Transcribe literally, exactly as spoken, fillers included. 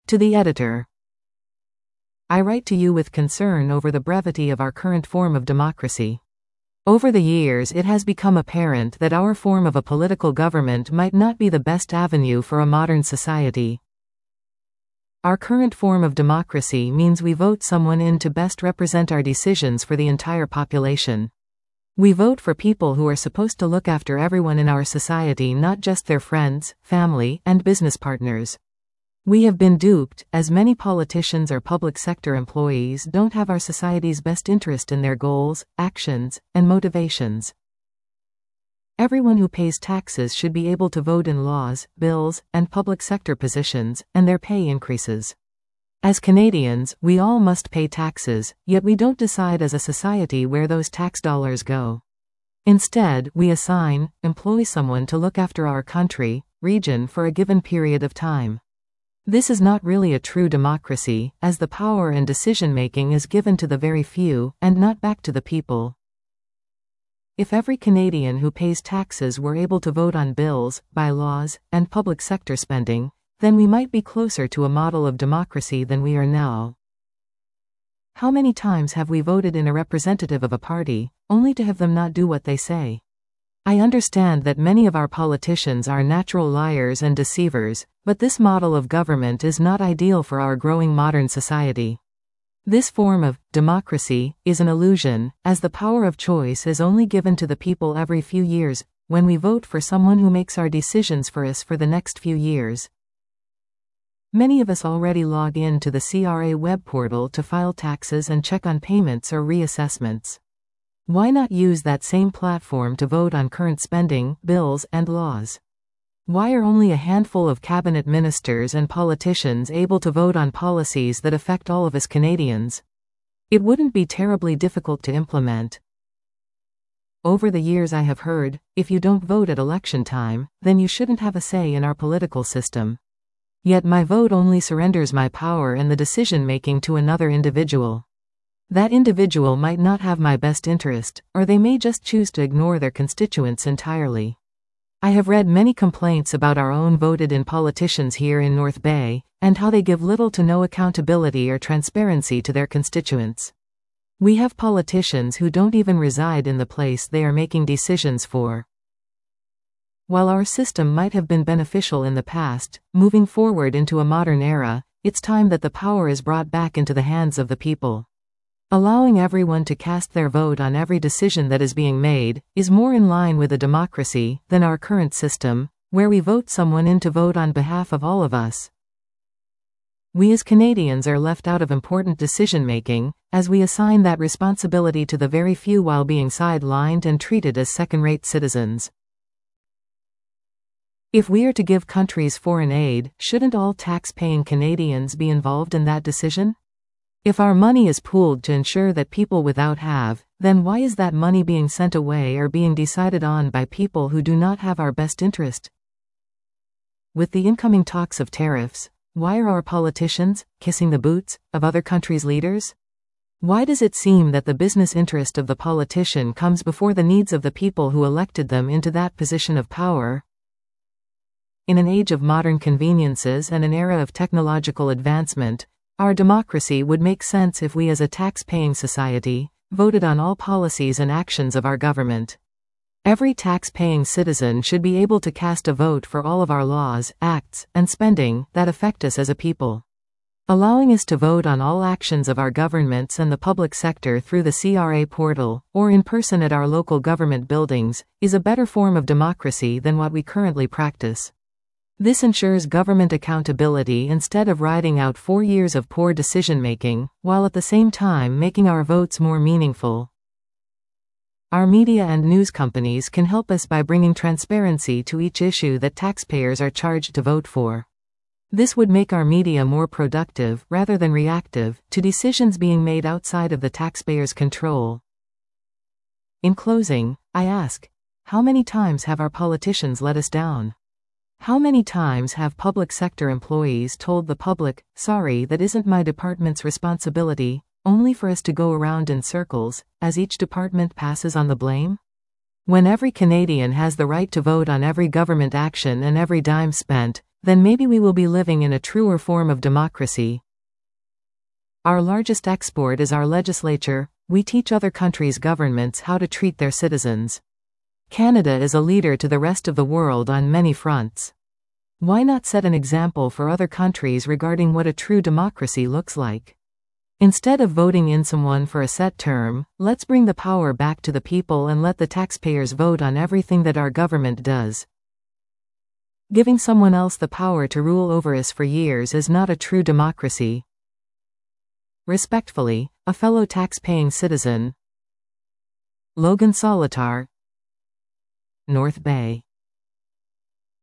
To the editor. I write to you with concern over the brevity of our current form of democracy. Over the years it has become apparent that our form of a political government might not be the best avenue for a modern society. Our current form of democracy means we vote someone in to best represent our decisions for the entire population. We vote for people who are supposed to look after everyone in our society, not just their friends, family, and business partners. We have been duped, as many politicians or public sector employees don't have our society's best interest in their goals, actions, and motivations. Everyone who pays taxes should be able to vote in laws, bills, and public sector positions, and their pay increases. As Canadians, we all must pay taxes, yet we don't decide as a society where those tax dollars go. Instead, we assign, employ someone to look after our country, region for a given period of time. This is not really a true democracy, as the power and decision-making is given to the very few, and not back to the people. If every Canadian who pays taxes were able to vote on bills, bylaws, and public sector spending, then we might be closer to a model of democracy than we are now. How many times have we voted in a representative of a party, only to have them not do what they say? I understand that many of our politicians are natural liars and deceivers, but this model of government is not ideal for our growing modern society. This form of democracy is an illusion, as the power of choice is only given to the people every few years, when we vote for someone who makes our decisions for us for the next few years. Many of us already log in to the C R A web portal to file taxes and check on payments or reassessments. Why not use that same platform to vote on current spending, bills, and laws? Why are only a handful of cabinet ministers and politicians able to vote on policies that affect all of us Canadians? It wouldn't be terribly difficult to implement. Over the years I have heard, if you don't vote at election time, then you shouldn't have a say in our political system. Yet my vote only surrenders my power and the decision-making to another individual. That individual might not have my best interest, or they may just choose to ignore their constituents entirely. I have read many complaints about our own voted-in politicians here in North Bay, and how they give little to no accountability or transparency to their constituents. We have politicians who don't even reside in the place they are making decisions for. While our system might have been beneficial in the past, moving forward into a modern era, it's time that the power is brought back into the hands of the people. Allowing everyone to cast their vote on every decision that is being made is more in line with a democracy than our current system, where we vote someone in to vote on behalf of all of us. We as Canadians are left out of important decision-making, as we assign that responsibility to the very few while being sidelined and treated as second-rate citizens. If we are to give countries foreign aid, shouldn't all tax-paying Canadians be involved in that decision? If our money is pooled to ensure that people without have, then why is that money being sent away or being decided on by people who do not have our best interest? With the incoming talks of tariffs, why are our politicians kissing the boots of other countries' leaders? Why does it seem that the business interest of the politician comes before the needs of the people who elected them into that position of power? In an age of modern conveniences and an era of technological advancement, our democracy would make sense if we as a tax-paying society voted on all policies and actions of our government. Every tax-paying citizen should be able to cast a vote for all of our laws, acts, and spending that affect us as a people. Allowing us to vote on all actions of our governments and the public sector through the C R A portal, or in person at our local government buildings, is a better form of democracy than what we currently practice. This ensures government accountability instead of riding out four years of poor decision-making, while at the same time making our votes more meaningful. Our media and news companies can help us by bringing transparency to each issue that taxpayers are charged to vote for. This would make our media more productive, rather than reactive, to decisions being made outside of the taxpayer's control. In closing, I ask, how many times have our politicians let us down? How many times have public sector employees told the public, "Sorry, that isn't my department's responsibility," only for us to go around in circles, as each department passes on the blame? When every Canadian has the right to vote on every government action and every dime spent, then maybe we will be living in a truer form of democracy. Our largest export is our legislature. We teach other countries' governments how to treat their citizens. Canada is a leader to the rest of the world on many fronts. Why not set an example for other countries regarding what a true democracy looks like? Instead of voting in someone for a set term, let's bring the power back to the people and let the taxpayers vote on everything that our government does. Giving someone else the power to rule over us for years is not a true democracy. Respectfully, a fellow tax-paying citizen. Logan Solitar, North Bay.